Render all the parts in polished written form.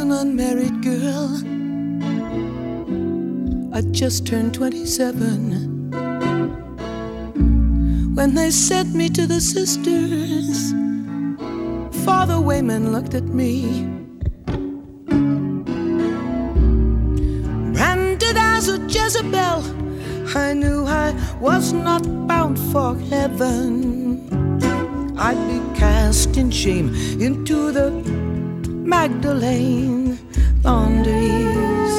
an unmarried girl. I just turned 27 when they sent me to the sisters. Father Wayman looked at me, branded as a Jezebel. I knew I was not bound for heaven. I'd be cast in shame into the Magdalene laundries.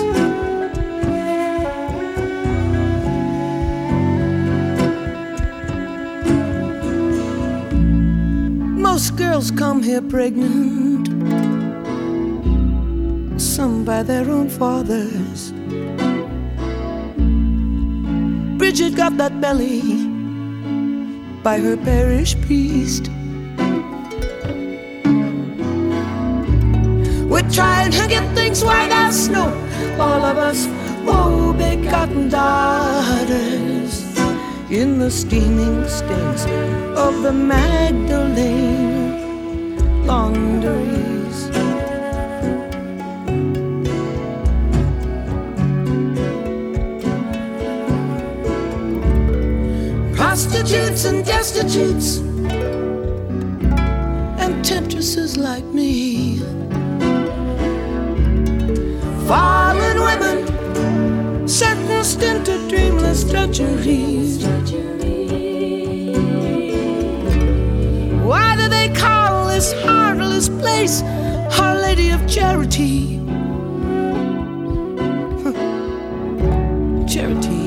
Most girls come here pregnant, some by their own fathers. Bridget got that belly by her parish priest. We're trying to get things white as snow, all of us woe-begotten daughters, in the steaming stains of the Magdalene laundries. Prostitutes and destitutes and temptresses like me, fallen women sentenced into dreamless drudgeries. Why do they call this heartless place Our Lady of Charity? Charity.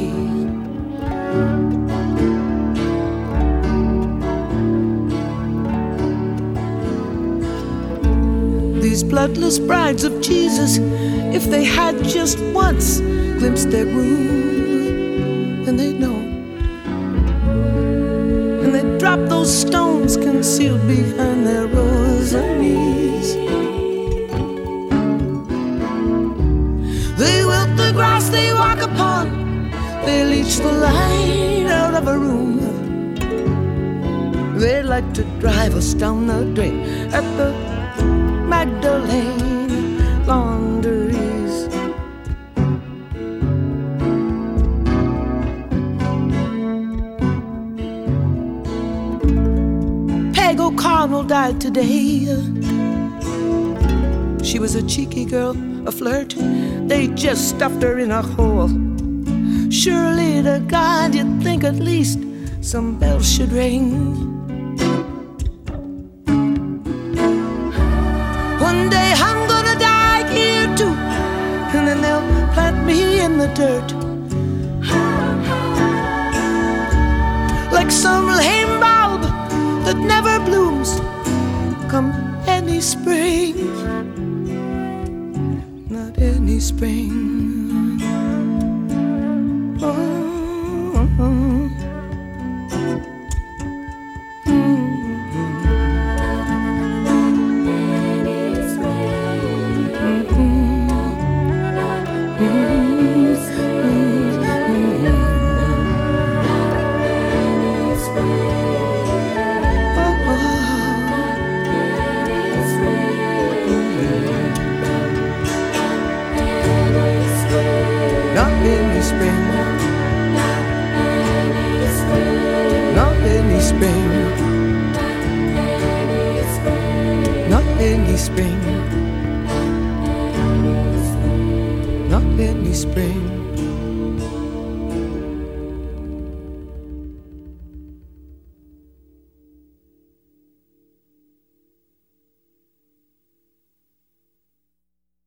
These bloodless brides of Jesus, if they had just once glimpsed their groom, then they'd know. And they'd drop those stones concealed behind their rosaries. They wilt the grass they walk upon, they leech the light out of a room. They'd like to drive us down the drain at the Magdalene laundries. Peg O'Connell died today. She was a cheeky girl, a flirt. They just stuffed her in a hole. Surely to God you'd think at least some bells should ring. One day I'm gonna die here too, and then they'll plant me in the dirt like some lame bulb that never blooms come any spring. Not any spring. Oh. Not any spring. Not any spring. Not any spring. Not any spring.